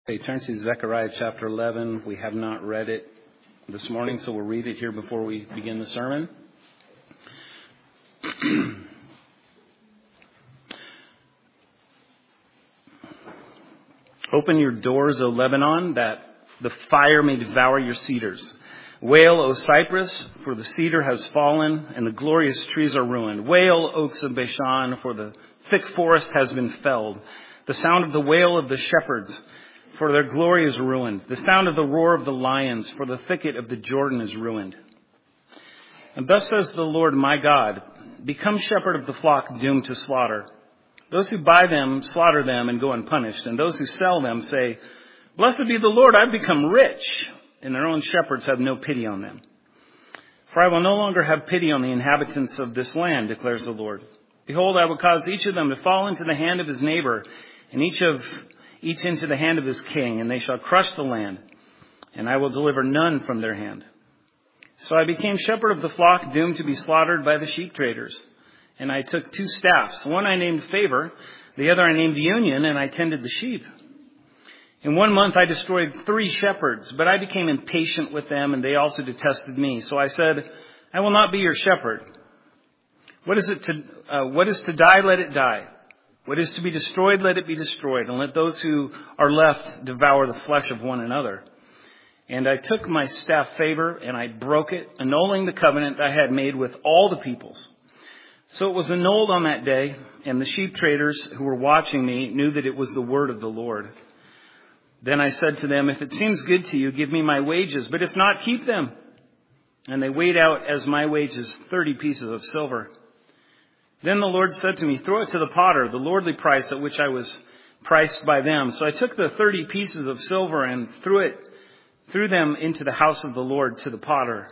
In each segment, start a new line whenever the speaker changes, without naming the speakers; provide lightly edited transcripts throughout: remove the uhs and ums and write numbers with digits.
Okay, turn to Zechariah chapter 11. We have not read it this morning, so we'll read it here before we begin the sermon. Open your doors, O Lebanon, that the fire may devour your cedars. Wail, O cypress, for the cedar has fallen, and the glorious trees are ruined. Wail, oaks of Bashan, for the thick forest has been felled. The sound of the wail of the shepherds, for their glory is ruined. The sound of the roar of the lions, for the thicket of the Jordan is ruined. And thus says the Lord my God, become shepherd of the flock doomed to slaughter. Those who buy them slaughter them and go unpunished. And those who sell them say, blessed be the Lord, I've become rich. And their own shepherds have no pity on them. For I will no longer have pity on the inhabitants of this land, declares the Lord. Behold, I will cause each of them to fall into the hand of his neighbor, and each into the hand of his king, and they shall crush the land, and I will deliver none from their hand. So I became shepherd of the flock, doomed to be slaughtered by the sheep traders. And I took two staffs. One I named Favor, the other I named Union, and I tended the sheep. In 1 month I destroyed 3 shepherds, but I became impatient with them, and they also detested me. So I said, I will not be your shepherd. What is to die, let it die. What is to be destroyed, let it be destroyed, and let those who are left devour the flesh of one another. And I took my staff Favor, and I broke it, annulling the covenant I had made with all the peoples. So it was annulled on that day, and the sheep traders who were watching me knew that it was the word of the Lord. Then I said to them, if it seems good to you, give me my wages, but if not, keep them. And they weighed out as my wages 30 pieces of silver. Then the Lord said to me, throw it to the potter, the lordly price at which I was priced by them. So I took the 30 pieces of silver and threw them into the house of the Lord to the potter.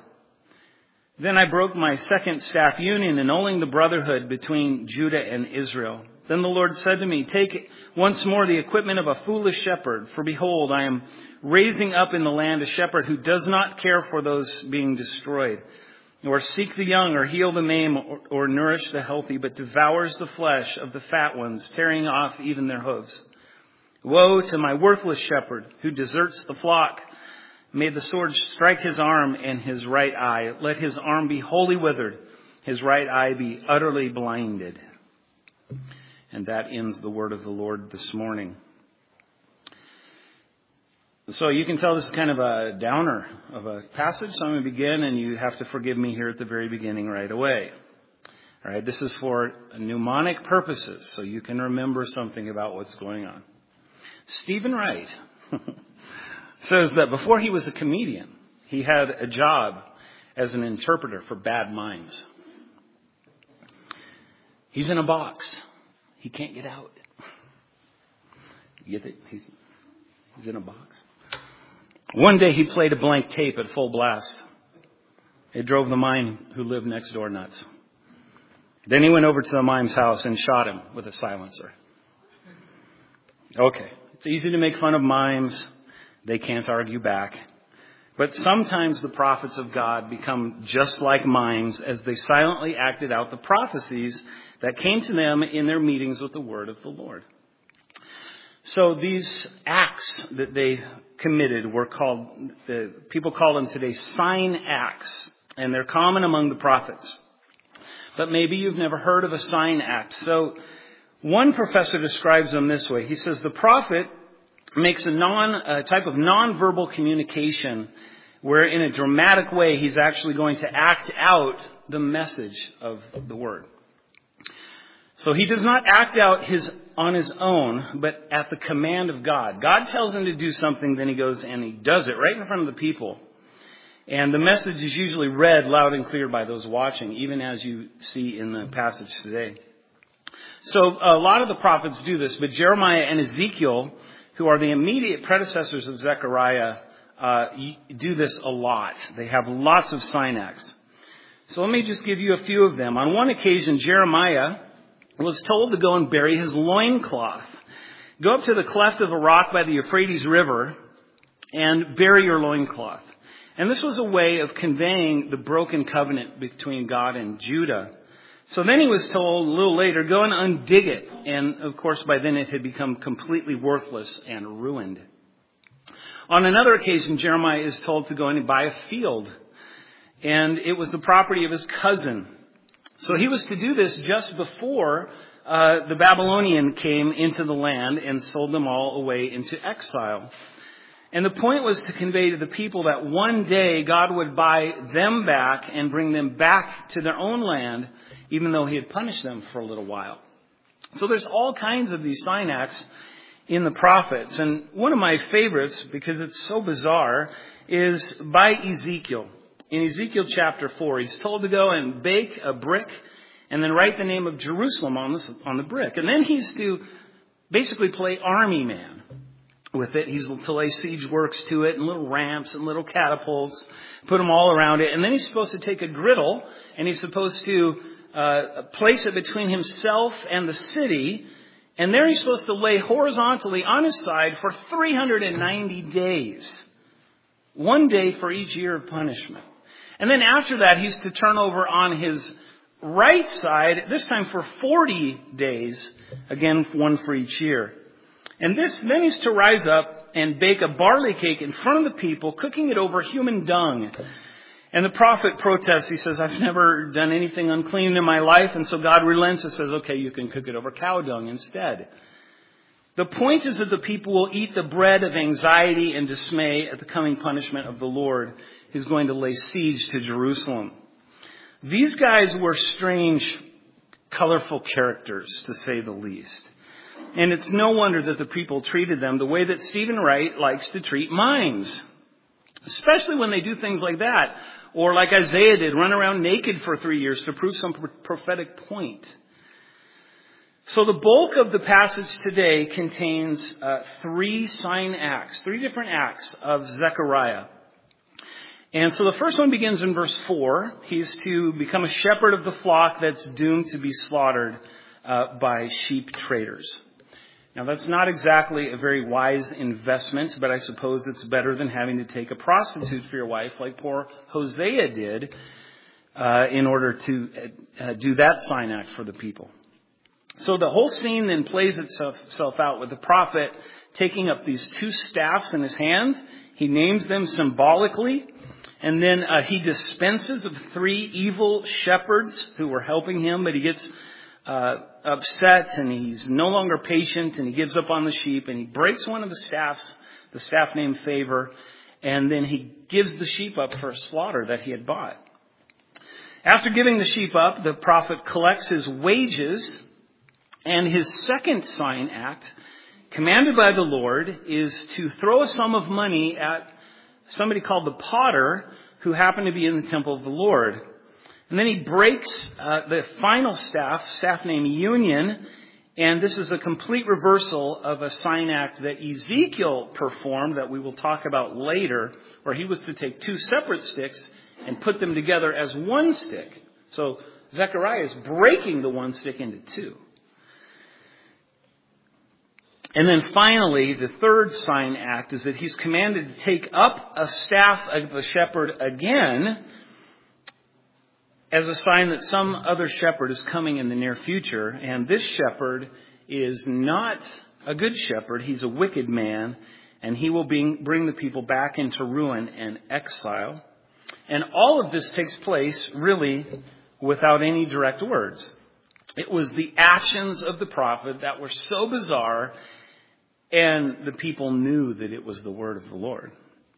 Then I broke my second staff Union, annulling the brotherhood between Judah and Israel. Then the Lord said to me, take once more the equipment of a foolish shepherd, for behold, I am raising up in the land a shepherd who does not care for those being destroyed, nor seek the young, or heal the maimed, or nourish the healthy, but devours the flesh of the fat ones, tearing off even their hooves. Woe to my worthless shepherd, who deserts the flock. May the sword strike his arm and his right eye. Let his arm be wholly withered, his right eye be utterly blinded. And that ends the word of the Lord this morning. So you can tell this is kind of a downer of a passage. So I'm going to begin, and you have to forgive me here at the very beginning right away. All right, this is for mnemonic purposes, so you can remember something about what's going on. Stephen Wright says that before he was a comedian, he had a job as an interpreter for bad minds. He's in a box. He can't get out. You get it? He's in a box. One day he played a blank tape at full blast. It drove the mime who lived next door nuts. Then he went over to the mime's house and shot him with a silencer. Okay, it's easy to make fun of mimes. They can't argue back. But sometimes the prophets of God become just like mimes as they silently acted out the prophecies that came to them in their meetings with the word of the Lord. So these acts that they committed were people call them today sign acts, and they're common among the prophets. But maybe you've never heard of a sign act. So one professor describes them this way. He says the prophet makes a type of nonverbal communication where in a dramatic way he's actually going to act out the message of the word. So he does not act out on his own, but at the command of God. God tells him to do something, then he goes and he does it right in front of the people. And the message is usually read loud and clear by those watching, even as you see in the passage today. So a lot of the prophets do this, but Jeremiah and Ezekiel, who are the immediate predecessors of Zechariah, do this a lot. They have lots of sign acts. So let me just give you a few of them. On one occasion, Jeremiah was told to go and bury his loincloth. Go up to the cleft of a rock by the Euphrates River and bury your loincloth. And this was a way of conveying the broken covenant between God and Judah. So then he was told a little later, go and undig it. And of course, by then it had become completely worthless and ruined. On another occasion, Jeremiah is told to go and buy a field. And it was the property of his cousin. So he was to do this just before the Babylonian came into the land and sold them all away into exile. And the point was to convey to the people that one day God would buy them back and bring them back to their own land, even though he had punished them for a little while. So there's all kinds of these sign acts in the prophets. And one of my favorites, because it's so bizarre, is by Ezekiel. In Ezekiel chapter 4, he's told to go and bake a brick and then write the name of Jerusalem on the brick. And then he's to basically play army man with it. He's to lay siege works to it and little ramps and little catapults, put them all around it. And then he's supposed to take a griddle and he's supposed to place it between himself and the city. And there he's supposed to lay horizontally on his side for 390 days. One day for each year of punishment. And then after that, he's to turn over on his right side, this time for 40 days, again, one for each year. And then he's to rise up and bake a barley cake in front of the people, cooking it over human dung. And the prophet protests. He says, I've never done anything unclean in my life. And so God relents and says, okay, you can cook it over cow dung instead. The point is that the people will eat the bread of anxiety and dismay at the coming punishment of the Lord, who's going to lay siege to Jerusalem. These guys were strange, colorful characters, to say the least. And it's no wonder that the people treated them the way that Stephen Wright likes to treat mimes. Especially when they do things like that. Or like Isaiah did, run around naked for 3 years to prove some prophetic point. So the bulk of the passage today contains three different acts of Zechariah. And so the first one begins in verse 4. He's to become a shepherd of the flock that's doomed to be slaughtered by sheep traders. Now that's not exactly a very wise investment, but I suppose it's better than having to take a prostitute for your wife like poor Hosea did in order to do that sign act for the people. So the whole scene then plays itself out with the prophet taking up these two staffs in his hand. He names them symbolically. And then he dispenses of 3 evil shepherds who were helping him, but he gets upset and he's no longer patient and he gives up on the sheep and he breaks one of the staffs, the staff named Favor, and then he gives the sheep up for a slaughter that he had bought. After giving the sheep up, the prophet collects his wages, and his second sign act, commanded by the Lord, is to throw a sum of money at somebody called the potter who happened to be in the temple of the Lord. And then he breaks the final staff named Union. And this is a complete reversal of a sign act that Ezekiel performed that we will talk about later, where he was to take 2 separate sticks and put them together as one stick. So Zechariah is breaking the one stick into 2. And then finally, the third sign act is that he's commanded to take up a staff of a shepherd again as a sign that some other shepherd is coming in the near future. And this shepherd is not a good shepherd. He's a wicked man, and he will bring the people back into ruin and exile. And all of this takes place really without any direct words. It was the actions of the prophet that were so bizarre, and the people knew that it was the word of the Lord.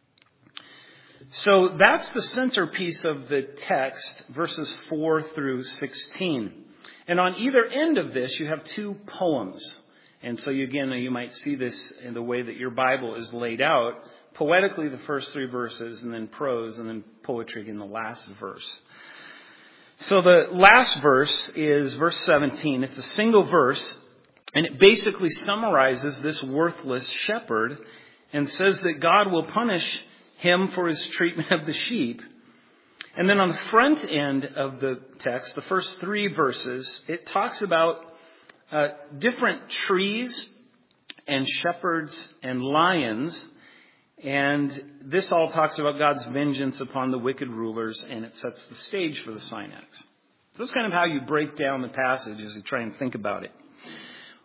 So that's the centerpiece of the text, verses 4 through 16. And on either end of this, you have 2 poems. And so you might see this in the way that your Bible is laid out. Poetically, the first 3 verses, and then prose, and then poetry in the last verse. So the last verse is verse 17. It's a single verse. And it basically summarizes this worthless shepherd and says that God will punish him for his treatment of the sheep. And then on the front end of the text, the first 3 verses, it talks about different trees and shepherds and lions. And this all talks about God's vengeance upon the wicked rulers, and it sets the stage for the sign acts. That's kind of how you break down the passage as you try and think about it.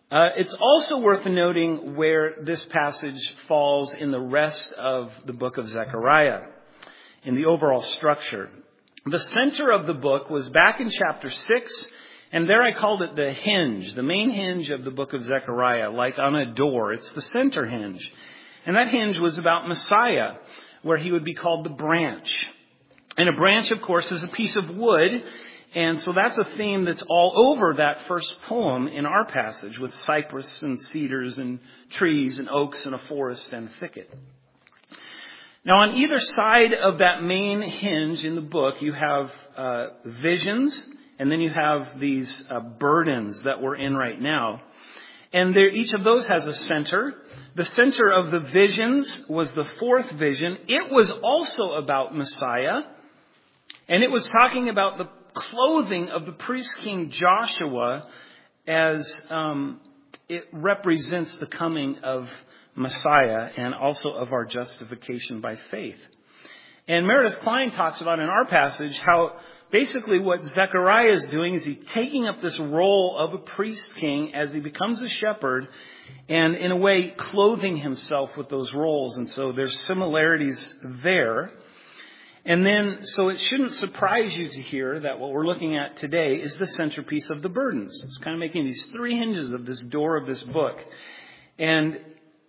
It's also worth noting where this passage falls in the rest of the book of Zechariah, in the overall structure. The center of the book was back in chapter 6, and there I called it the hinge, the main hinge of the book of Zechariah, like on a door. It's the center hinge. And that hinge was about Messiah, where he would be called the branch. And a branch, of course, is a piece of wood. And so that's a theme that's all over that first poem in our passage, with cypress and cedars and trees and oaks and a forest and a thicket. Now, on either side of that main hinge in the book, you have visions, and then you have these burdens that we're in right now. And each of those has a center. The center of the visions was the fourth vision. It was also about Messiah. And it was talking about the clothing of the priest king Joshua as it represents the coming of Messiah and also of our justification by faith. And Meredith Klein talks about in our passage how basically what Zechariah is doing is he's taking up this role of a priest king as he becomes a shepherd and in a way clothing himself with those roles. And so there's similarities there. And then, so it shouldn't surprise you to hear that what we're looking at today is the centerpiece of the burdens. It's kind of making these three hinges of this door of this book. And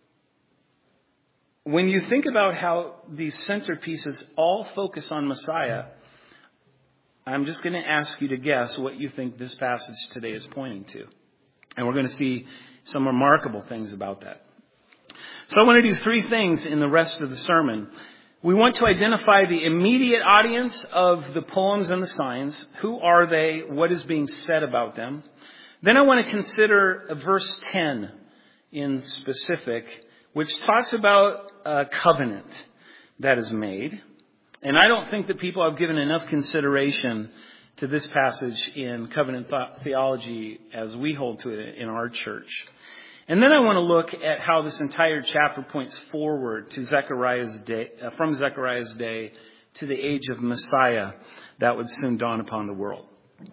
when you think about how these centerpieces all focus on Messiah, I'm just going to ask you to guess what you think this passage today is pointing to. And we're going to see some remarkable things about that. So I want to do three things in the rest of the sermon. We want to identify the immediate audience of the poems and the signs. Who are they? What is being said about them? Then I want to consider verse 10 in specific, which talks about a covenant that is made. And I don't think that people have given enough consideration to this passage in covenant theology as we hold to it in our church. And then I want to look at how this entire chapter points forward to Zechariah's day, from Zechariah's day to the age of Messiah that would soon dawn upon the world.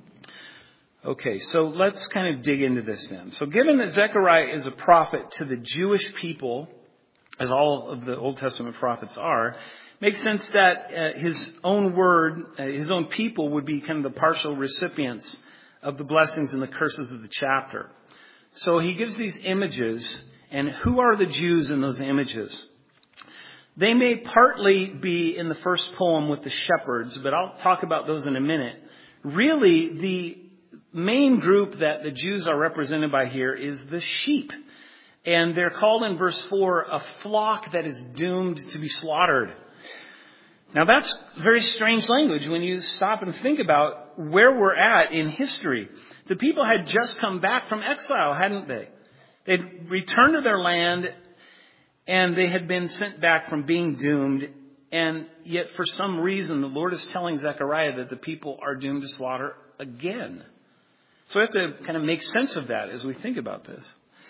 Okay, so let's kind of dig into this then. So given that Zechariah is a prophet to the Jewish people, as all of the Old Testament prophets are, makes sense that his own word, his own people would be kind of the partial recipients of the blessings and the curses of the chapter. So he gives these images, and who are the Jews in those images? They may partly be in the first poem with the shepherds, but I'll talk about those in a minute. Really, the main group that the Jews are represented by here is the sheep. And they're called in verse 4 a flock that is doomed to be slaughtered. Now that's very strange language when you stop and think about where we're at in history. The people had just come back from exile, hadn't they? They'd returned to their land and they had been sent back from being doomed. And yet for some reason, the Lord is telling Zechariah that the people are doomed to slaughter again. So we have to kind of make sense of that as we think about this.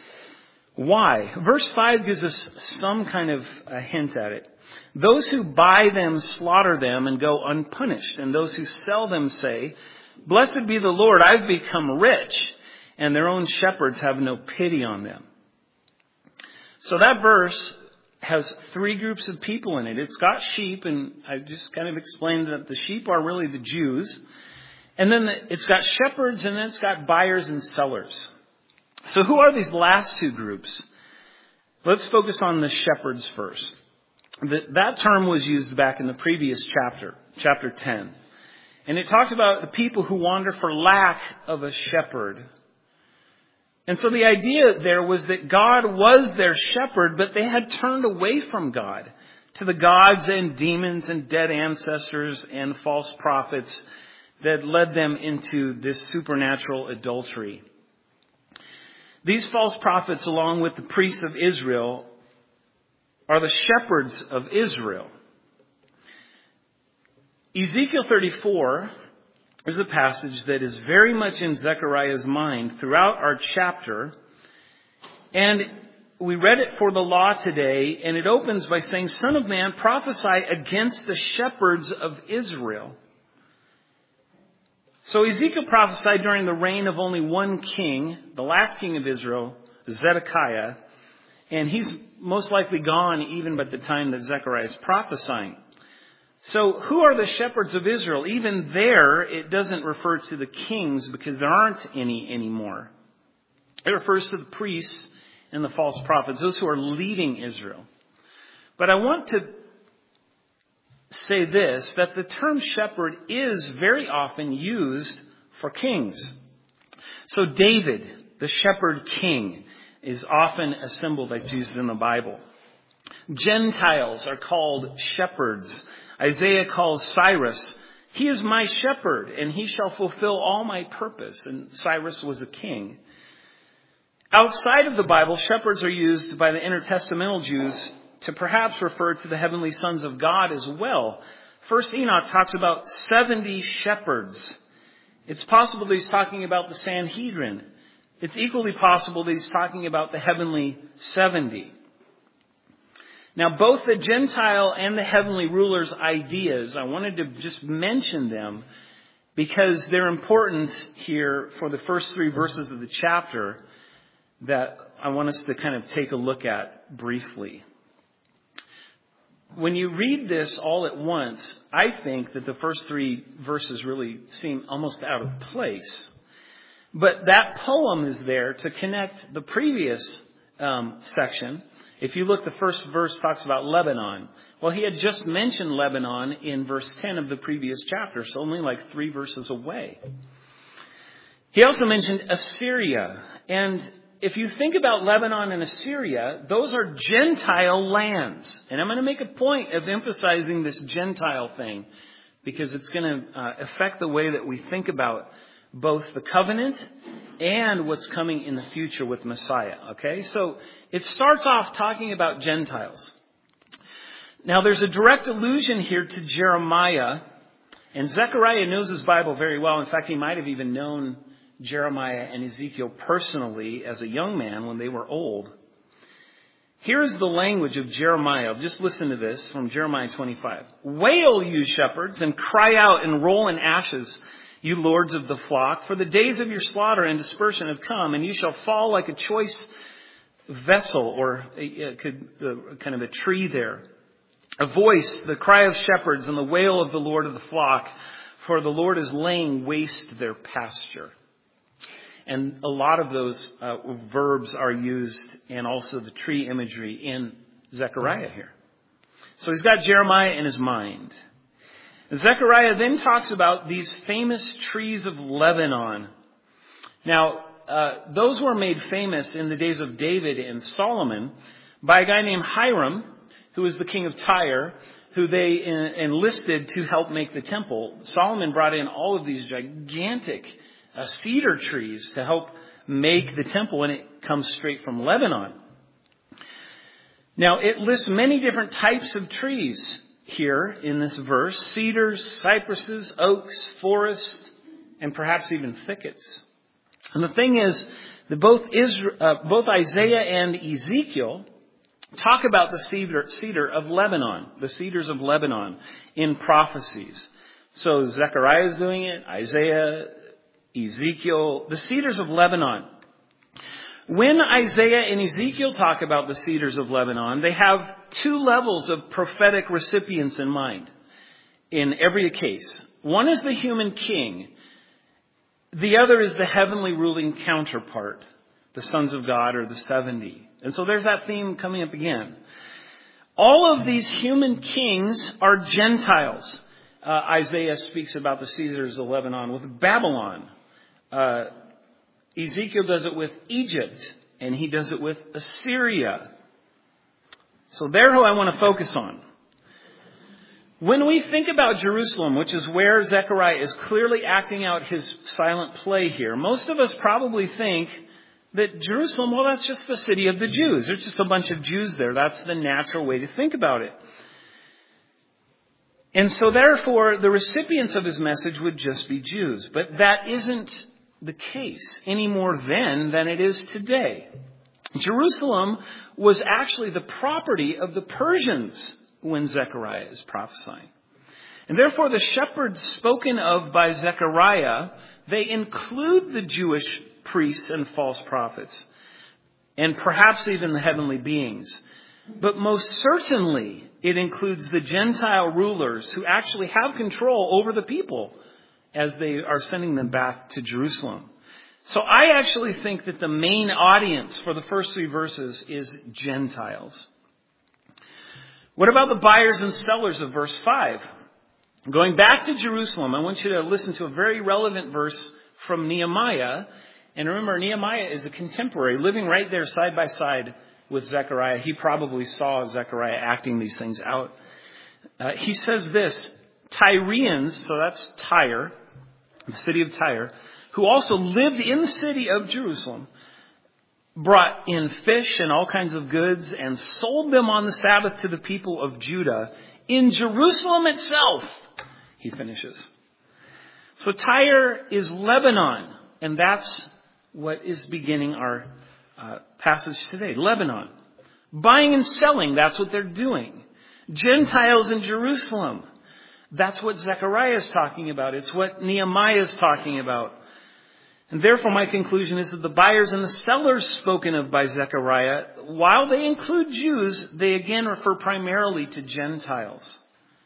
Why? Verse 5 gives us some kind of a hint at it. Those who buy them slaughter them and go unpunished. And those who sell them say, "Blessed be the Lord, I've become rich." And their own shepherds have no pity on them. So that verse has three groups of people in it. It's got sheep, and I just kind of explained that the sheep are really the Jews. And then it's got shepherds, and then it's got buyers and sellers. So who are these last two groups? Let's focus on the shepherds first. That term was used back in the previous chapter 10. And it talked about the people who wander for lack of a shepherd. And so the idea there was that God was their shepherd, but they had turned away from God to the gods and demons and dead ancestors and false prophets that led them into this supernatural adultery. These false prophets, along with the priests of Israel, are the shepherds of Israel. Ezekiel 34 is a passage that is very much in Zechariah's mind throughout our chapter. And we read it for the law today, and it opens by saying, "Son of man, prophesy against the shepherds of Israel." So Ezekiel prophesied during the reign of only one king, the last king of Israel, Zedekiah, and he's most likely gone even by the time that Zechariah is prophesying. So who are the shepherds of Israel? Even there, it doesn't refer to the kings because there aren't any anymore. It refers to the priests and the false prophets, those who are leading Israel. But I want to say this, that the term shepherd is very often used for kings. So David, the shepherd king, is often a symbol that's used in the Bible. Gentiles are called shepherds. Isaiah calls Cyrus, he is my shepherd, and he shall fulfill all my purpose. And Cyrus was a king. Outside of the Bible, shepherds are used by the intertestamental Jews to perhaps refer to the heavenly sons of God as well. First Enoch talks about 70 shepherds. It's possible that he's talking about the Sanhedrin. It's equally possible that he's talking about the heavenly 70. Now, both the Gentile and the heavenly rulers' ideas, I wanted to just mention them because they're important here for the first 3 verses of the chapter that I want us to kind of take a look at briefly. When you read this all at once, I think that the first 3 verses really seem almost out of place. But that poem is there to connect the previous section. If you look, the first verse talks about Lebanon. Well, he had just mentioned Lebanon in verse 10 of the previous chapter, so only like 3 verses away. He also mentioned Assyria. And if you think about Lebanon and Assyria, those are Gentile lands. And I'm going to make a point of emphasizing this Gentile thing because it's going to affect the way that we think about both the covenant and what's coming in the future with Messiah. Okay, so it starts off talking about Gentiles. Now, there's a direct allusion here to Jeremiah, and Zechariah knows his Bible very well. In fact, he might have even known Jeremiah and Ezekiel personally as a young man when they were old. Here is the language of Jeremiah. Just listen to this from Jeremiah 25. Wail, you shepherds, and cry out and roll in ashes, you lords of the flock, for the days of your slaughter and dispersion have come, and you shall fall like a choice vessel, or kind of a tree there. A voice, the cry of shepherds, and the wail of the Lord of the flock, for the Lord is laying waste their pasture. And a lot of those verbs are used, and also the tree imagery in Zechariah here. So he's got Jeremiah in his mind. Zechariah then talks about these famous trees of Lebanon. Now, those were made famous in the days of David and Solomon by a guy named Hiram, who was the king of Tyre, who they enlisted to help make the temple. Solomon brought in all of these gigantic cedar trees to help make the temple, and it comes straight from Lebanon. Now, it lists many different types of trees here in this verse: cedars, cypresses, oaks, forests, and perhaps even thickets. And the thing is that both Isaiah and Ezekiel talk about the cedar of Lebanon, the cedars of Lebanon, in prophecies. So Zechariah is doing it, Isaiah, Ezekiel, the cedars of Lebanon. When Isaiah and Ezekiel talk about the cedars of Lebanon, they have 2 levels of prophetic recipients in mind in every case. One is the human king. The other is the heavenly ruling counterpart, the sons of God, or the 70. And so there's that theme coming up again. All of these human kings are Gentiles. Isaiah speaks about the cedars of Lebanon with Babylon. Ezekiel does it with Egypt, and he does it with Assyria. So they're who I want to focus on. When we think about Jerusalem, which is where Zechariah is clearly acting out his silent play here, most of us probably think that Jerusalem, well, that's just the city of the Jews. There's just a bunch of Jews there. That's the natural way to think about it. And so therefore, the recipients of his message would just be Jews. But that isn't the case any more then than it is today. Jerusalem was actually the property of the Persians when Zechariah is prophesying. And therefore, the shepherds spoken of by Zechariah, they include the Jewish priests and false prophets. and perhaps even the heavenly beings. But most certainly, it includes the Gentile rulers who actually have control over the people as they are sending them back to Jerusalem. So I actually think that the main audience for the first 3 verses is Gentiles. What about the buyers and sellers of verse 5? Going back to Jerusalem, I want you to listen to a very relevant verse from Nehemiah. And remember, Nehemiah is a contemporary, living right there side by side with Zechariah. He probably saw Zechariah acting these things out. He says this, Tyrians, so that's Tyre, the city of Tyre, who also lived in the city of Jerusalem, brought in fish and all kinds of goods and sold them on the Sabbath to the people of Judah in Jerusalem itself, he finishes. So Tyre is Lebanon, and that's what is beginning our passage today. Lebanon. Buying and selling, that's what they're doing. Gentiles in Jerusalem. That's what Zechariah is talking about. It's what Nehemiah is talking about. And therefore my conclusion is that the buyers and the sellers spoken of by Zechariah, while they include Jews, they again refer primarily to Gentiles.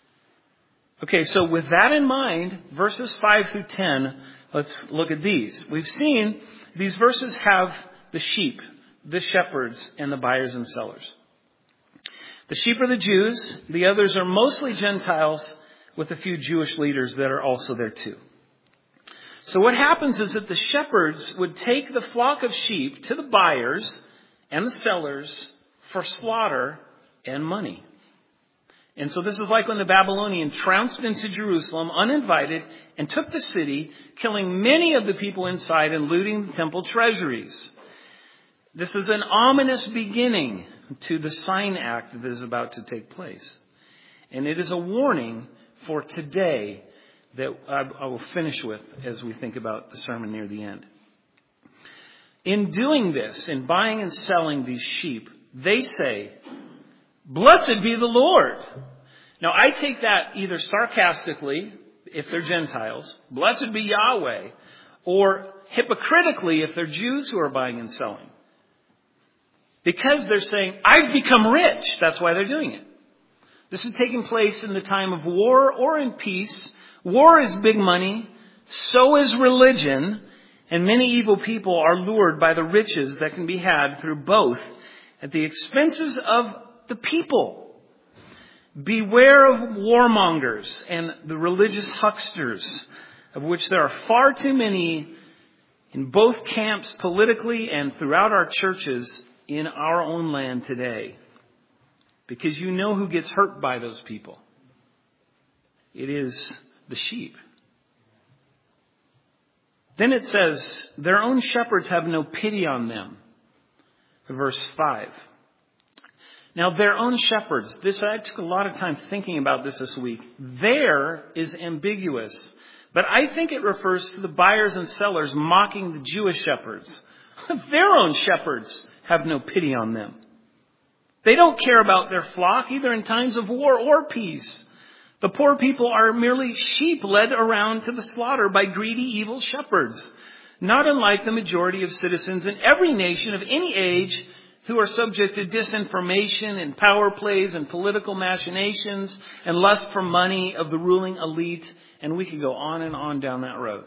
Okay, so with that in mind, verses 5 through 10, let's look at these. We've seen these verses have the sheep, the shepherds, and the buyers and sellers. The sheep are the Jews. The others are mostly Gentiles with a few Jewish leaders that are also there too. So what happens is that the shepherds would take the flock of sheep to the buyers and the sellers for slaughter and money. And so this is like when the Babylonians trounced into Jerusalem uninvited and took the city, killing many of the people inside and looting the temple treasuries. This is an ominous beginning to the sign act that is about to take place. And it is a warning for today that I will finish with as we think about the sermon near the end. In doing this, in buying and selling these sheep, they say, "Blessed be the Lord." Now, I take that either sarcastically, if they're Gentiles, "Blessed be Yahweh," or hypocritically, if they're Jews who are buying and selling. Because they're saying, "I've become rich." That's why they're doing it. This is taking place in the time of war or in peace. War is big money. So is religion. And many evil people are lured by the riches that can be had through both at the expenses of the people. Beware of warmongers and the religious hucksters, of which there are far too many in both camps politically and throughout our churches in our own land today. Because you know who gets hurt by those people. It is the sheep. Then it says, their own shepherds have no pity on them. Verse 5. Now, their own shepherds. I took a lot of time thinking about this week. There is ambiguous. But I think it refers to the buyers and sellers mocking the Jewish shepherds. Their own shepherds have no pity on them. They don't care about their flock either in times of war or peace. The poor people are merely sheep led around to the slaughter by greedy, evil shepherds, not unlike the majority of citizens in every nation of any age who are subject to disinformation and power plays and political machinations and lust for money of the ruling elite. And we could go on and on down that road.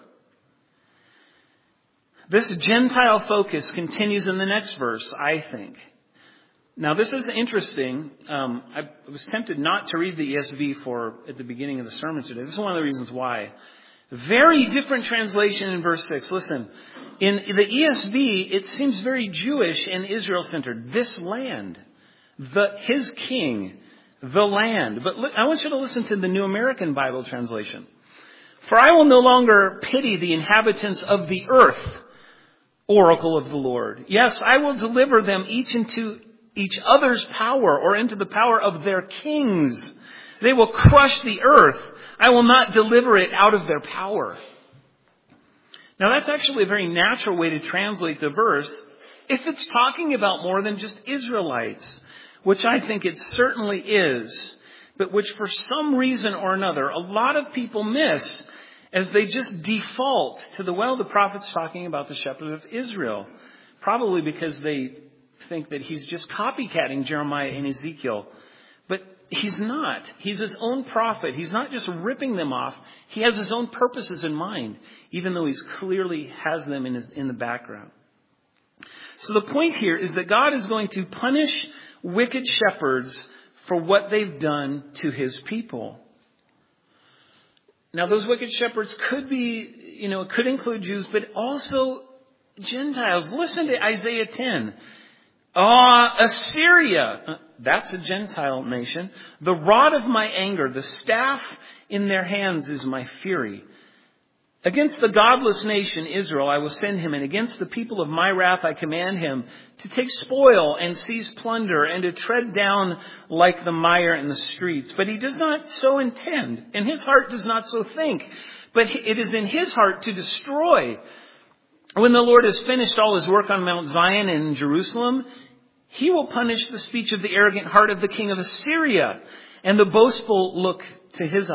This Gentile focus continues in the next verse, I think. Now, this is interesting. I was tempted not to read the ESV at the beginning of the sermon today. This is one of the reasons why. Very different translation in verse 6. Listen, in the ESV, it seems very Jewish and Israel-centered. This land, his king, the land. But I want you to listen to the New American Bible translation. For I will no longer pity the inhabitants of the earth, oracle of the Lord. Yes, I will deliver them each into each other's power, or into the power of their kings. They will crush the earth. I will not deliver it out of their power. Now that's actually a very natural way to translate the verse if it's talking about more than just Israelites, which I think it certainly is, but which for some reason or another a lot of people miss as they just default to the prophet's talking about the shepherds of Israel, probably because they think that he's just copycatting Jeremiah and Ezekiel. But he's not. He's his own prophet. He's not just ripping them off. He has his own purposes in mind, even though he clearly has them in the background. So the point here is that God is going to punish wicked shepherds for what they've done to his people. Now, those wicked shepherds could include Jews, but also Gentiles. Listen to Isaiah 10. Assyria, that's a Gentile nation. The rod of my anger, the staff in their hands is my fury. Against the godless nation, Israel, I will send him, and against the people of my wrath I command him to take spoil and seize plunder and to tread down like the mire in the streets. But he does not so intend, and his heart does not so think, but it is in his heart to destroy. When the Lord has finished all his work on Mount Zion and in Jerusalem, he will punish the speech of the arrogant heart of the king of Assyria, and the boastful look in his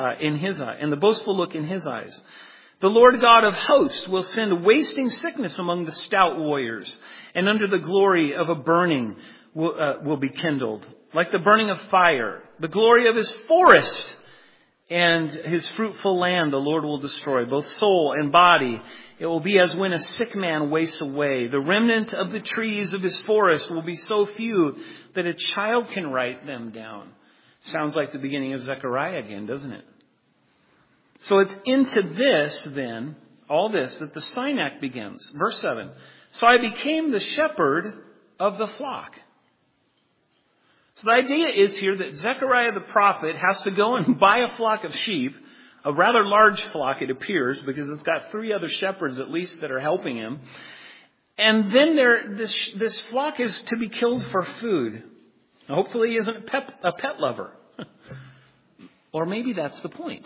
eyes. The Lord God of hosts will send wasting sickness among the stout warriors, and under the glory of a burning will be kindled, like the burning of fire. The glory of his forest and his fruitful land the Lord will destroy, both soul and body. It will be as when a sick man wastes away. The remnant of the trees of his forest will be so few that a child can write them down. Sounds like the beginning of Zechariah again, doesn't it? So it's into this, then, all this, that the sign act begins. Verse 7. So I became the shepherd of the flock. So the idea is here that Zechariah the prophet has to go and buy a flock of sheep, a rather large flock it appears, because it's got 3 other shepherds at least that are helping him. And then this flock is to be killed for food. Now, hopefully he isn't a pet lover. Or maybe that's the point.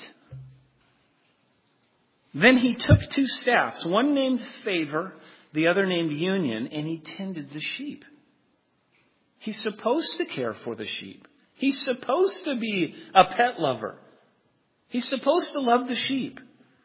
Then he took 2 staffs, one named Favor, the other named Union, and he tended the sheep. He's supposed to care for the sheep. He's supposed to be a pet lover. He's supposed to love the sheep.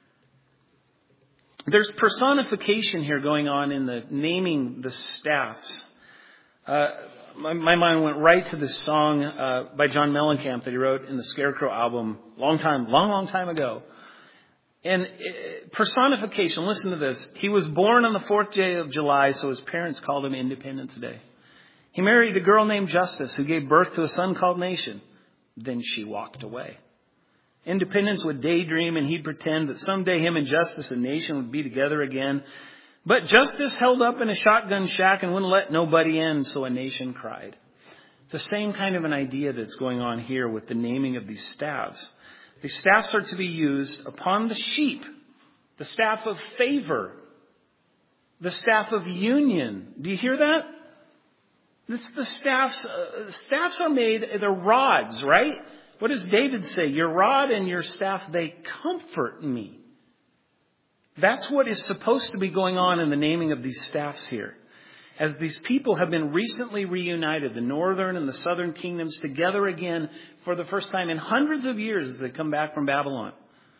There's personification here going on in the naming the staffs. My mind went right to this song by John Mellencamp that he wrote in the Scarecrow album long time ago. And personification, listen to this. He was born on the 4th day of July, so his parents called him Independence Day. He married a girl named Justice who gave birth to a son called Nation. Then she walked away. Independence would daydream and he'd pretend that someday him and Justice and Nation would be together again. But Justice held up in a shotgun shack and wouldn't let nobody in, so a nation cried. It's the same kind of an idea that's going on here with the naming of these staffs. The staffs are to be used upon the sheep, the staff of favor, the staff of union. Do you hear that? It's the staffs. Staffs are made, they're rods, right? What does David say? Your rod and your staff, they comfort me. That's what is supposed to be going on in the naming of these staffs here. As these people have been recently reunited, the northern and the southern kingdoms together again for the first time in hundreds of years as they come back from Babylon.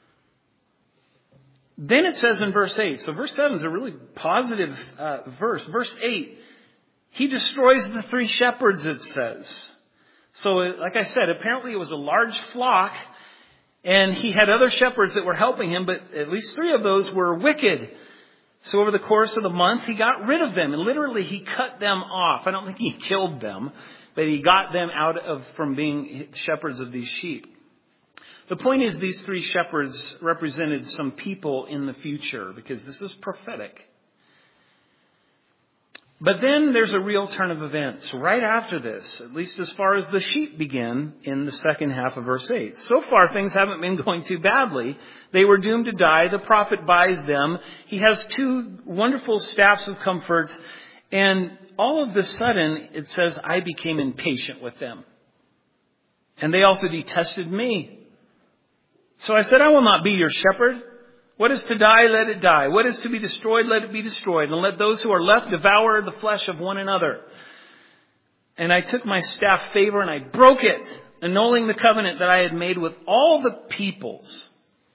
Then it says in verse 8, so verse 7 is a really positive verse. Verse 8, he destroys the 3 shepherds, it says. So like I said, apparently it was a large flock and he had other shepherds that were helping him, but at least 3 of those were wicked. So over the course of the month, he got rid of them. And literally, he cut them off. I don't think he killed them, but he got them from being shepherds of these sheep. The point is, these 3 shepherds represented some people in the future, because this is prophetic. But then there's a real turn of events right after this, at least as far as the sheep begin in the second half of verse 8. So far, things haven't been going too badly. They were doomed to die. The prophet buys them. He has 2 wonderful staffs of comfort. And all of a sudden, it says, I became impatient with them. And they also detested me. So I said, I will not be your shepherd. What is to die, let it die. What is to be destroyed, let it be destroyed. And let those who are left devour the flesh of one another. And I took my staff Favor and I broke it, annulling the covenant that I had made with all the peoples.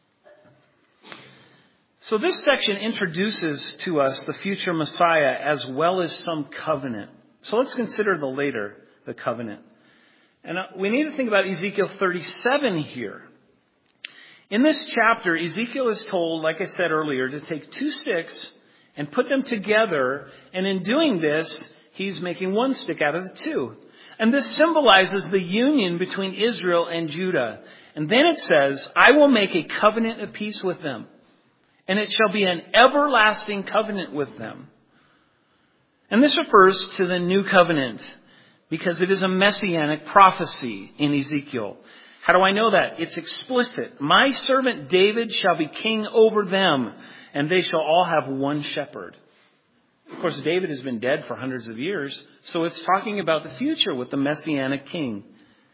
So this section introduces to us the future Messiah as well as some covenant. So let's consider the covenant. And we need to think about Ezekiel 37 here. In this chapter, Ezekiel is told, like I said earlier, to take 2 sticks and put them together. And in doing this, he's making 1 stick out of the 2. And this symbolizes the union between Israel and Judah. And then it says, I will make a covenant of peace with them, and it shall be an everlasting covenant with them. And this refers to the new covenant because it is a messianic prophecy in Ezekiel. How do I know that? It's explicit. My servant David shall be king over them, and they shall all have 1 shepherd. Of course, David has been dead for hundreds of years, so it's talking about the future with the messianic king.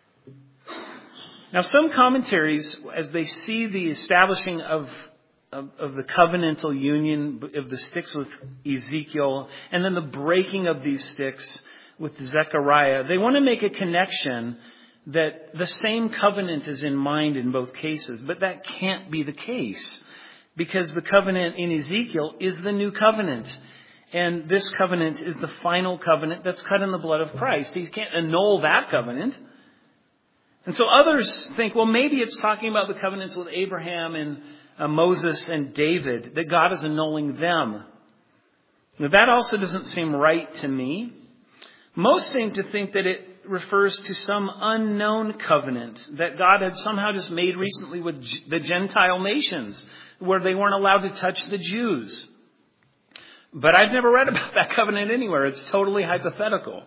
Now, some commentaries, as they see the establishing of the covenantal union of the sticks with Ezekiel, and then the breaking of these sticks with Zechariah, they want to make a connection that the same covenant is in mind in both cases. But that can't be the case, because the covenant in Ezekiel is the new covenant. And this covenant is the final covenant that's cut in the blood of Christ. He can't annul that covenant. And so others think, well, maybe it's talking about the covenants with Abraham and Moses and David, that God is annulling them. Now, that also doesn't seem right to me. Most seem to think that it refers to some unknown covenant that God had somehow just made recently with the Gentile nations, where they weren't allowed to touch the Jews. But I've never read about that covenant anywhere. It's totally hypothetical.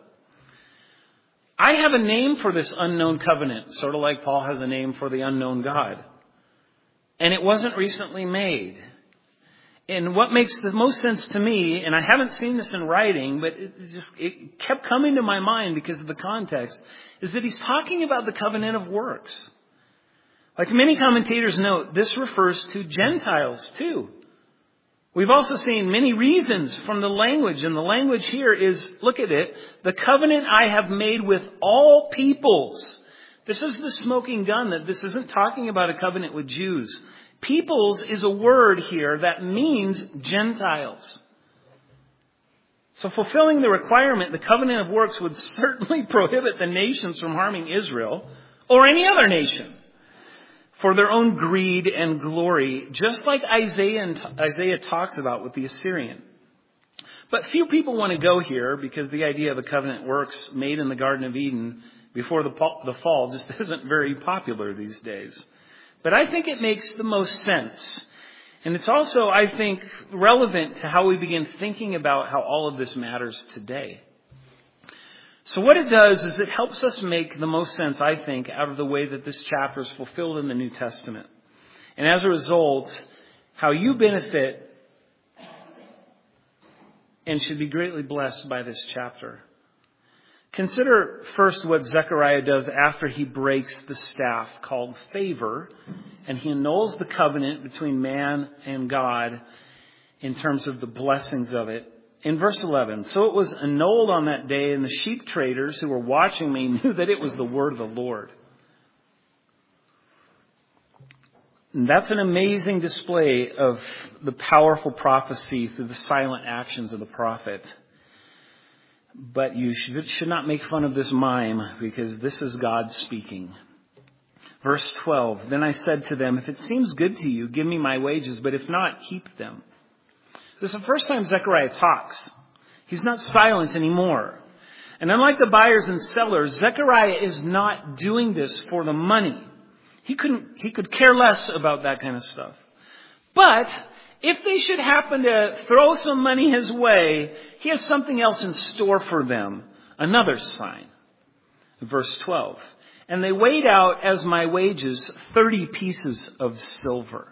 I have a name for this unknown covenant, sort of like Paul has a name for the unknown God. And it wasn't recently made. And what makes the most sense to me, and I haven't seen this in writing, but it kept coming to my mind because of the context, is that he's talking about the covenant of works. Like many commentators note, this refers to Gentiles too. We've also seen many reasons from the language, and the language here is, look at it, the covenant I have made with all peoples. This is the smoking gun, that this isn't talking about a covenant with Jews. Peoples is a word here that means Gentiles. So fulfilling the requirement, the covenant of works would certainly prohibit the nations from harming Israel or any other nation for their own greed and glory, just like Isaiah talks about with the Assyrian. But few people want to go here because the idea of a covenant works made in the Garden of Eden before the fall just isn't very popular these days. But I think it makes the most sense. And it's also, I think, relevant to how we begin thinking about how all of this matters today. So what it does is it helps us make the most sense, I think, out of the way that this chapter is fulfilled in the New Testament. And as a result, how you benefit and should be greatly blessed by this chapter. Consider first what Zechariah does after he breaks the staff called favor, and he annuls the covenant between man and God in terms of the blessings of it. In verse 11, so it was annulled on that day, and the sheep traders who were watching me knew that it was the word of the Lord. And that's an amazing display of the powerful prophecy through the silent actions of the prophet. But you should not make fun of this mime, because this is God speaking. Verse 12, then I said to them, if it seems good to you, give me my wages, but if not, keep them. This is the first time Zechariah talks. He's not silent anymore. And unlike the buyers and sellers, Zechariah is not doing this for the money. He could care less about that kind of stuff. But if they should happen to throw some money his way, he has something else in store for them. Another sign. Verse 12. And they weighed out as my wages 30 pieces of silver.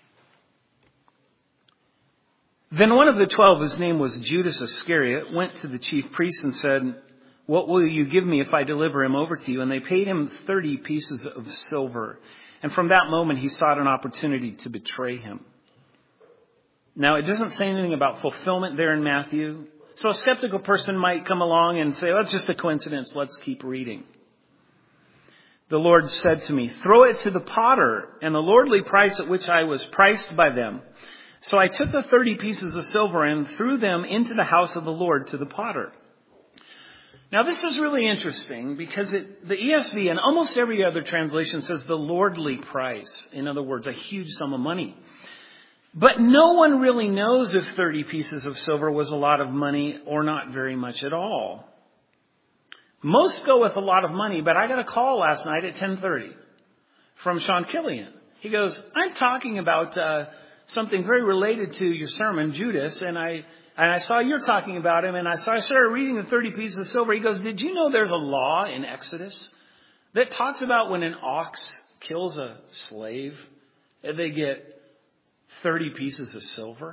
Then one of the 12, his name was Judas Iscariot, went to the chief priests and said, what will you give me if I deliver him over to you? And they paid him 30 pieces of silver. And from that moment, he sought an opportunity to betray him. Now, it doesn't say anything about fulfillment there in Matthew. So a skeptical person might come along and say, that's just a coincidence. Let's keep reading. The Lord said to me, throw it to the potter, and the lordly price at which I was priced by them. So I took the 30 pieces of silver and threw them into the house of the Lord to the potter. Now, this is really interesting because the ESV and almost every other translation says the lordly price. In other words, a huge sum of money. But no one really knows if 30 pieces of silver was a lot of money or not very much at all. Most go with a lot of money, but I got a call last night at 10:30 from Sean Killian. He goes, I'm talking about something very related to your sermon, Judas, and I saw you're talking about him, and I started reading the 30 pieces of silver. He goes, did you know there's a law in Exodus that talks about when an ox kills a slave, they get 30 pieces of silver?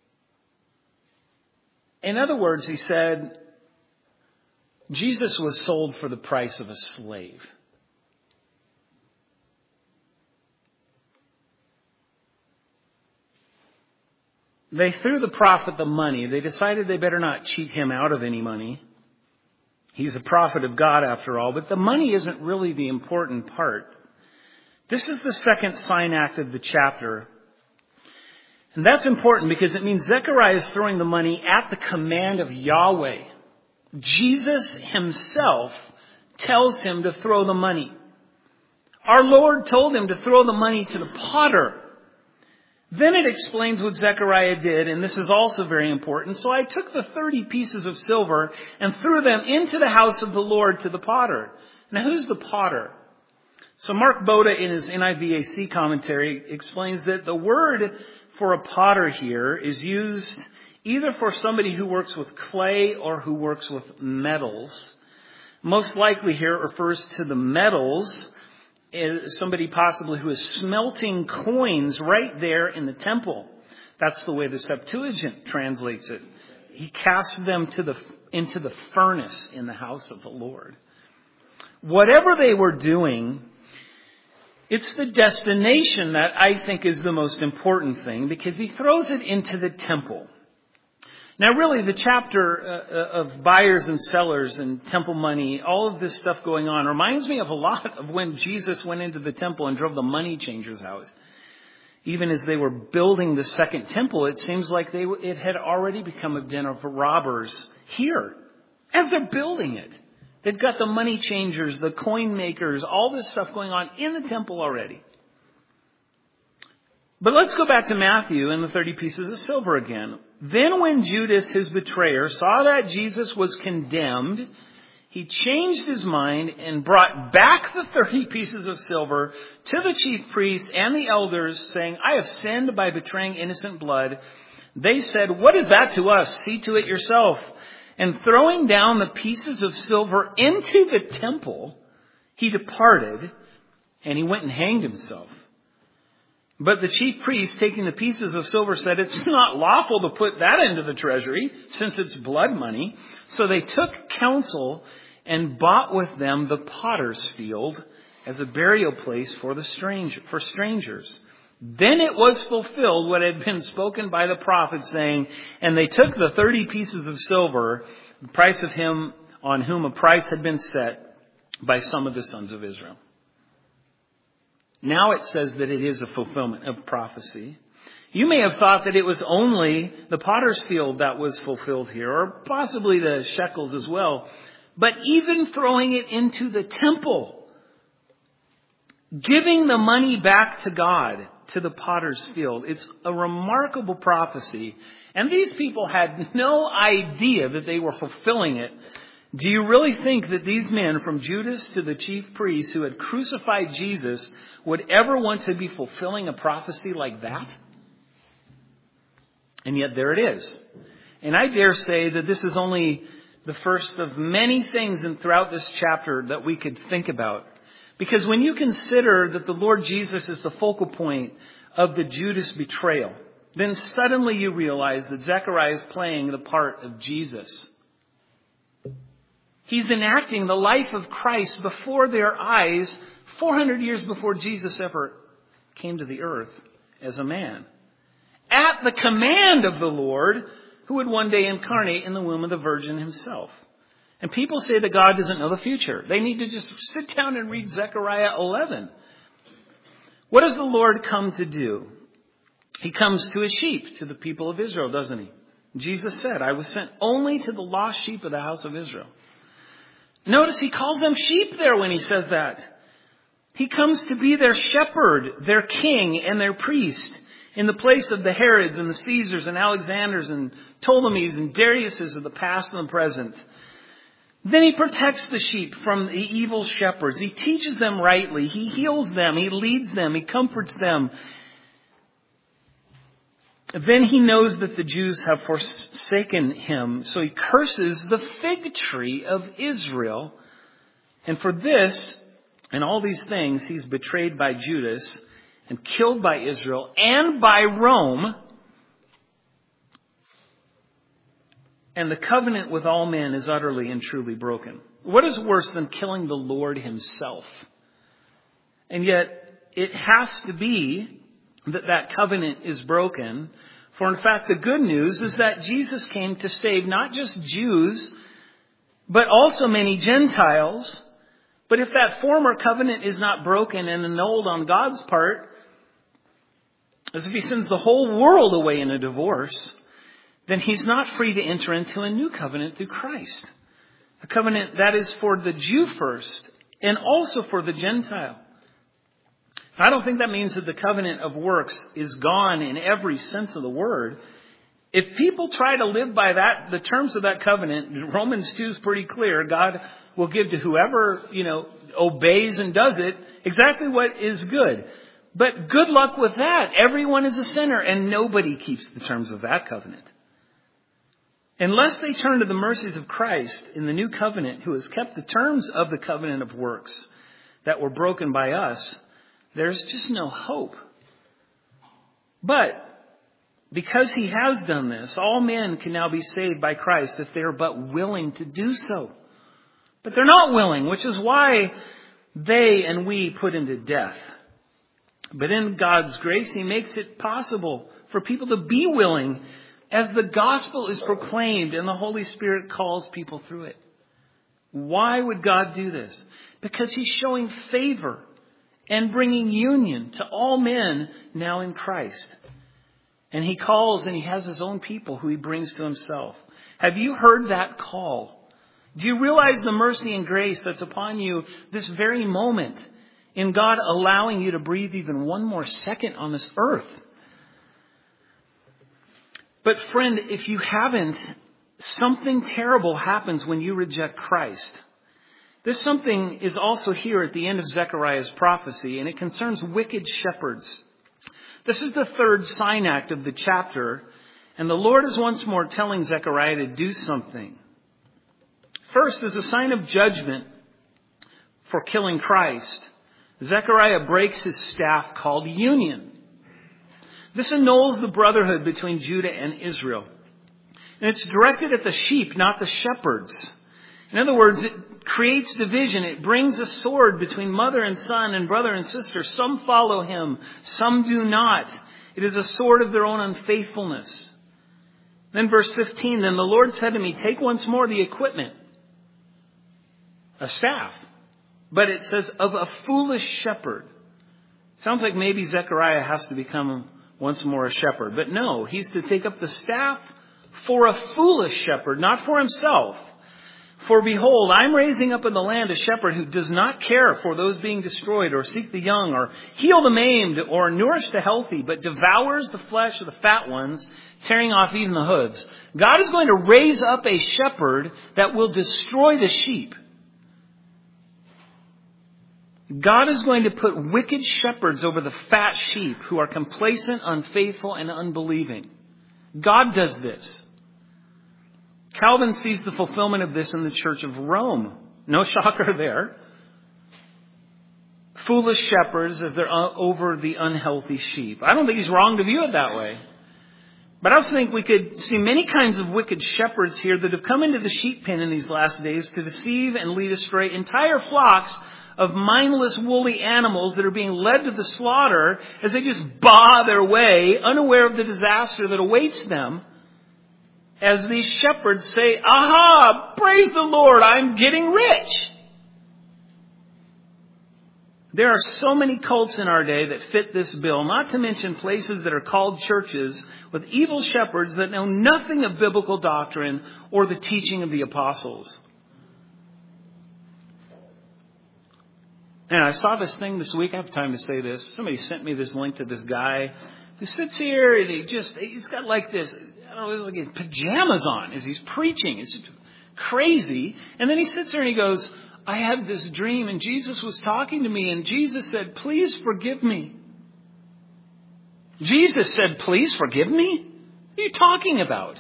In other words, he said, Jesus was sold for the price of a slave. They threw the prophet the money. They decided they better not cheat him out of any money. He's a prophet of God after all, but the money isn't really the important part. This is the second sign act of the chapter. And that's important because it means Zechariah is throwing the money at the command of Yahweh. Jesus himself tells him to throw the money. Our Lord told him to throw the money to the potter. Then it explains what Zechariah did, and this is also very important. So I took the 30 pieces of silver and threw them into the house of the Lord to the potter. Now, who's the potter? So Mark Boda, in his NIVAC commentary, explains that the word for a potter here is used either for somebody who works with clay or who works with metals. Most likely here it refers to the metals, somebody possibly who is smelting coins right there in the temple. That's the way the Septuagint translates it. He cast them into the furnace in the house of the Lord. Whatever they were doing, it's the destination that I think is the most important thing, because he throws it into the temple. Now, really, the chapter of buyers and sellers and temple money, all of this stuff going on, reminds me of a lot of when Jesus went into the temple and drove the money changers out. Even as they were building the second temple, it seems like it had already become a den of robbers here. As they're building it, they've got the money changers, the coin makers, all this stuff going on in the temple already. But let's go back to Matthew and the 30 pieces of silver again. Then when Judas, his betrayer, saw that Jesus was condemned, he changed his mind and brought back the 30 pieces of silver to the chief priests and the elders, saying, I have sinned by betraying innocent blood. They said, what is that to us? See to it yourself. And throwing down the pieces of silver into the temple, he departed, and he went and hanged himself. But the chief priests, taking the pieces of silver, said, it's not lawful to put that into the treasury, since it's blood money. So they took counsel and bought with them the potter's field as a burial place for strangers. Then it was fulfilled what had been spoken by the prophet, saying, and they took the 30 pieces of silver, the price of him on whom a price had been set by some of the sons of Israel. Now it says that it is a fulfillment of prophecy. You may have thought that it was only the potter's field that was fulfilled here, or possibly the shekels as well. But even throwing it into the temple, giving the money back to God, to the potter's field, it's a remarkable prophecy. And these people had no idea that they were fulfilling it. Do you really think that these men, from Judas to the chief priests who had crucified Jesus, would ever want to be fulfilling a prophecy like that? And yet there it is. And I dare say that this is only the first of many things throughout this chapter that we could think about. Because when you consider that the Lord Jesus is the focal point of the Judas betrayal, then suddenly you realize that Zechariah is playing the part of Jesus. He's enacting the life of Christ before their eyes 400 years before Jesus ever came to the earth as a man. At the command of the Lord, who would one day incarnate in the womb of the Virgin himself. And people say that God doesn't know the future. They need to just sit down and read Zechariah 11. What does the Lord come to do? He comes to his sheep, to the people of Israel, doesn't he? Jesus said, I was sent only to the lost sheep of the house of Israel. Notice he calls them sheep there when he says that. He comes to be their shepherd, their king, and their priest in the place of the Herods and the Caesars and Alexanders and Ptolemies and Dariuses of the past and the present. Then he protects the sheep from the evil shepherds. He teaches them rightly. He heals them. He leads them. He comforts them. Then he knows that the Jews have forsaken him. So he curses the fig tree of Israel. And for this and all these things, he's betrayed by Judas and killed by Israel and by Rome. And the covenant with all men is utterly and truly broken. What is worse than killing the Lord himself? And yet it has to be that covenant is broken. For in fact, the good news is that Jesus came to save not just Jews, but also many Gentiles. But if that former covenant is not broken and annulled on God's part, as if he sends the whole world away in a divorce, then he's not free to enter into a new covenant through Christ. A covenant that is for the Jew first and also for the Gentile. I don't think that means that the covenant of works is gone in every sense of the word. If people try to live by the terms of that covenant, Romans 2 is pretty clear. God will give to whoever, obeys and does it exactly what is good. But good luck with that. Everyone is a sinner and nobody keeps the terms of that covenant. Unless they turn to the mercies of Christ in the new covenant, who has kept the terms of the covenant of works that were broken by us, there's just no hope. But because he has done this, all men can now be saved by Christ if they are but willing to do so. But they're not willing, which is why they and we put into death. But in God's grace, he makes it possible for people to be willing as the gospel is proclaimed and the Holy Spirit calls people through it. Why would God do this? Because he's showing favor and bringing union to all men now in Christ. And he calls and he has his own people who he brings to himself. Have you heard that call? Do you realize the mercy and grace that's upon you this very moment in God allowing you to breathe even one more second on this earth? But friend, if you haven't, something terrible happens when you reject Christ. This something is also here at the end of Zechariah's prophecy, and it concerns wicked shepherds. This is the third sign act of the chapter, and the Lord is once more telling Zechariah to do something. First, as a sign of judgment for killing Christ, Zechariah breaks his staff called union. This annuls the brotherhood between Judah and Israel. And it's directed at the sheep, not the shepherds. In other words, it creates division. It brings a sword between mother and son and brother and sister. Some follow him, some do not. It is a sword of their own unfaithfulness. Then verse 15, then the Lord said to me, take once more the equipment, a staff. But it says, of a foolish shepherd. Sounds like maybe Zechariah has to become once more a shepherd. But no, he's to take up the staff for a foolish shepherd, not for himself. For behold, I'm raising up in the land a shepherd who does not care for those being destroyed or seek the young or heal the maimed or nourish the healthy, but devours the flesh of the fat ones, tearing off even the hooves. God is going to raise up a shepherd that will destroy the sheep. God is going to put wicked shepherds over the fat sheep who are complacent, unfaithful, and unbelieving. God does this. Calvin sees the fulfillment of this in the Church of Rome. No shocker there. Foolish shepherds as they're over the unhealthy sheep. I don't think he's wrong to view it that way. But I also think we could see many kinds of wicked shepherds here that have come into the sheep pen in these last days to deceive and lead astray entire flocks of mindless woolly animals that are being led to the slaughter as they just baa their way, unaware of the disaster that awaits them. As these shepherds say, aha, praise the Lord, I'm getting rich. There are so many cults in our day that fit this bill, not to mention places that are called churches with evil shepherds that know nothing of biblical doctrine or the teaching of the apostles. And I saw this thing this week. I have time to say this. Somebody sent me this link to this guy who sits here and he's got like this, I don't know, it's like his pajamas on as he's preaching. It's just crazy. And then he sits there and he goes, I had this dream and Jesus was talking to me and Jesus said, please forgive me. Jesus said, please forgive me? What are you talking about?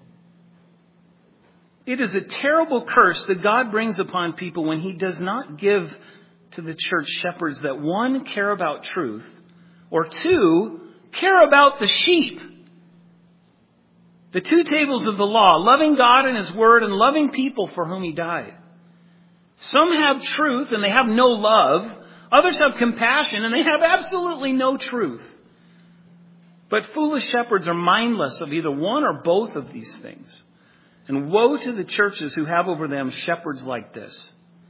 It is a terrible curse that God brings upon people when He does not give to the church shepherds that, one, care about truth, or two, care about the sheep. The two tables of the law, loving God and His Word and loving people for whom He died. Some have truth and they have no love. Others have compassion and they have absolutely no truth. But foolish shepherds are mindless of either one or both of these things. And woe to the churches who have over them shepherds like this.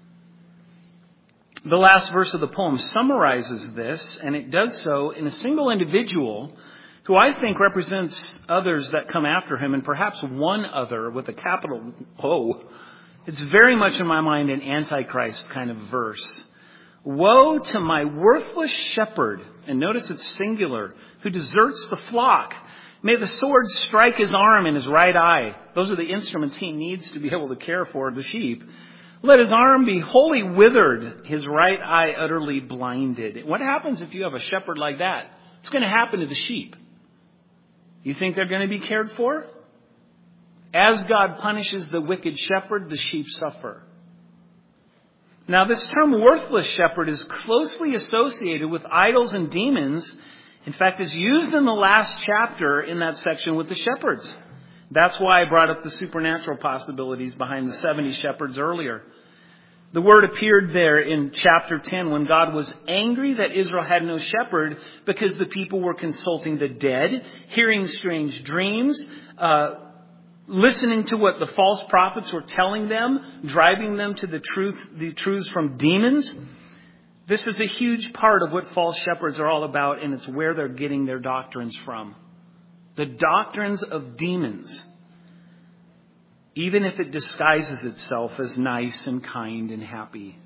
The last verse of the poem summarizes this, and it does so in a single individual who I think represents others that come after him, and perhaps one other with a capital O. It's very much in my mind an Antichrist kind of verse. Woe to my worthless shepherd, and notice it's singular, who deserts the flock. May the sword strike his arm and his right eye. Those are the instruments he needs to be able to care for the sheep. Let his arm be wholly withered, his right eye utterly blinded. What happens if you have a shepherd like that? What's going to happen to the sheep? You think they're going to be cared for? As God punishes the wicked shepherd, the sheep suffer. Now, this term worthless shepherd is closely associated with idols and demons. In fact, it's used in the last chapter in that section with the shepherds. That's why I brought up the supernatural possibilities behind the 70 shepherds earlier. The word appeared there in chapter 10 when God was angry that Israel had no shepherd because the people were consulting the dead, hearing strange dreams, listening to what the false prophets were telling them, driving them to the truths from demons. This is a huge part of what false shepherds are all about, and it's where they're getting their doctrines from. The doctrines of demons, even if it disguises itself as nice and kind and happy.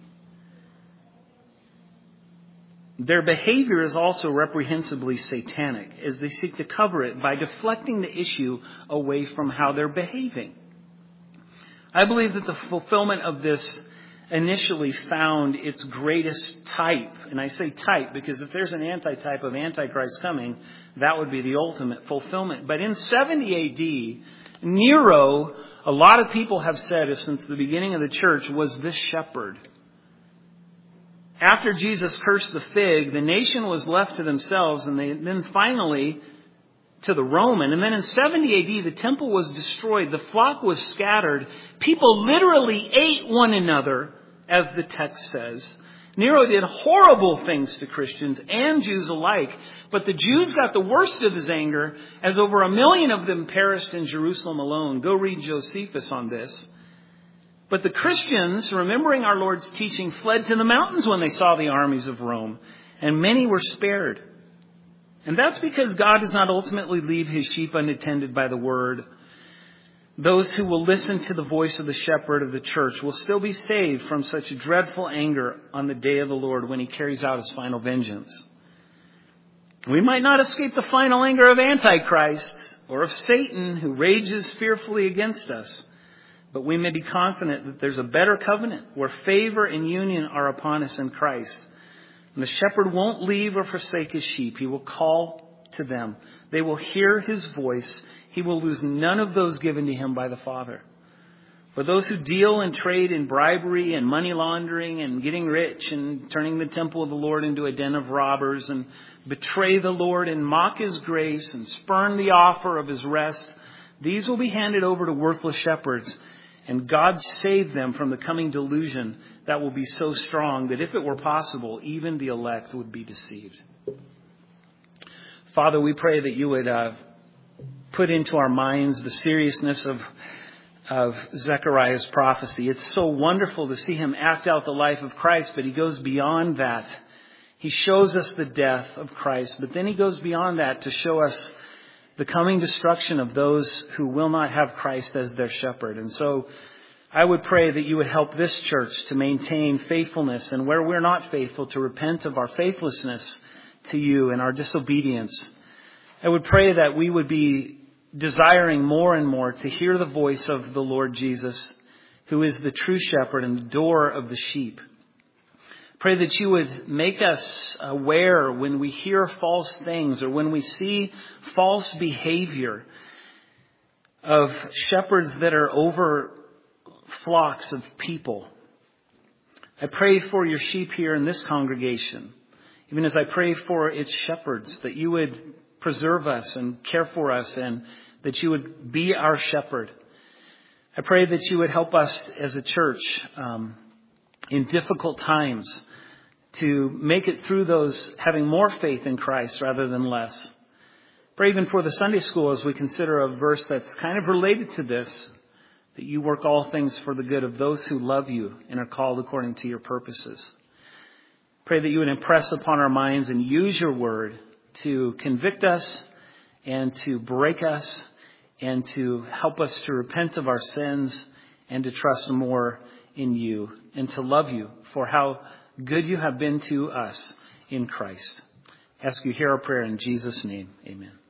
Their behavior is also reprehensibly satanic, as they seek to cover it by deflecting the issue away from how they're behaving. I believe that the fulfillment of this initially found its greatest type. And I say type because if there's an antitype of Antichrist coming, that would be the ultimate fulfillment. But in 70 AD, Nero, a lot of people have said since the beginning of the church, was this shepherd. After Jesus cursed the fig, the nation was left to themselves, and then finally to the Roman. And then in 70 AD, the temple was destroyed. The flock was scattered. People literally ate one another, as the text says. Nero did horrible things to Christians and Jews alike. But the Jews got the worst of his anger, as over 1 million of them perished in Jerusalem alone. Go read Josephus on this. But the Christians, remembering our Lord's teaching, fled to the mountains when they saw the armies of Rome, and many were spared. And that's because God does not ultimately leave His sheep unattended by the word. Those who will listen to the voice of the shepherd of the church will still be saved from such dreadful anger on the day of the Lord when He carries out His final vengeance. We might not escape the final anger of Antichrist or of Satan, who rages fearfully against us. But we may be confident that there's a better covenant where favor and union are upon us in Christ. And the shepherd won't leave or forsake his sheep. He will call to them. They will hear His voice. He will lose none of those given to Him by the Father. For those who deal and trade in bribery and money laundering and getting rich and turning the temple of the Lord into a den of robbers and betray the Lord and mock His grace and spurn the offer of His rest, these will be handed over to worthless shepherds. And God saved them from the coming delusion that will be so strong that if it were possible, even the elect would be deceived. Father, we pray that You would put into our minds the seriousness of Zechariah's prophecy. It's so wonderful to see him act out the life of Christ, but he goes beyond that. He shows us the death of Christ, but then he goes beyond that to show us the coming destruction of those who will not have Christ as their shepherd. And so I would pray that you would help this church to maintain faithfulness, and where we're not faithful, to repent of our faithlessness to you and our disobedience. I would pray that we would be desiring more and more to hear the voice of the Lord Jesus, who is the true shepherd and the door of the sheep. Pray that you would make us aware when we hear false things or when we see false behavior of shepherds that are over flocks of people. I pray for your sheep here in this congregation, even as I pray for its shepherds, that you would preserve us and care for us, and that you would be our shepherd. I pray that you would help us as a church in difficult times to make it through those having more faith in Christ rather than less. Pray even for the Sunday school as we consider a verse that's kind of related to this, that you work all things for the good of those who love you and are called according to your purposes. Pray that you would impress upon our minds and use your word to convict us and to break us and to help us to repent of our sins and to trust more in you and to love you for how good you have been to us in Christ. I ask you, hear our prayer in Jesus' name. Amen.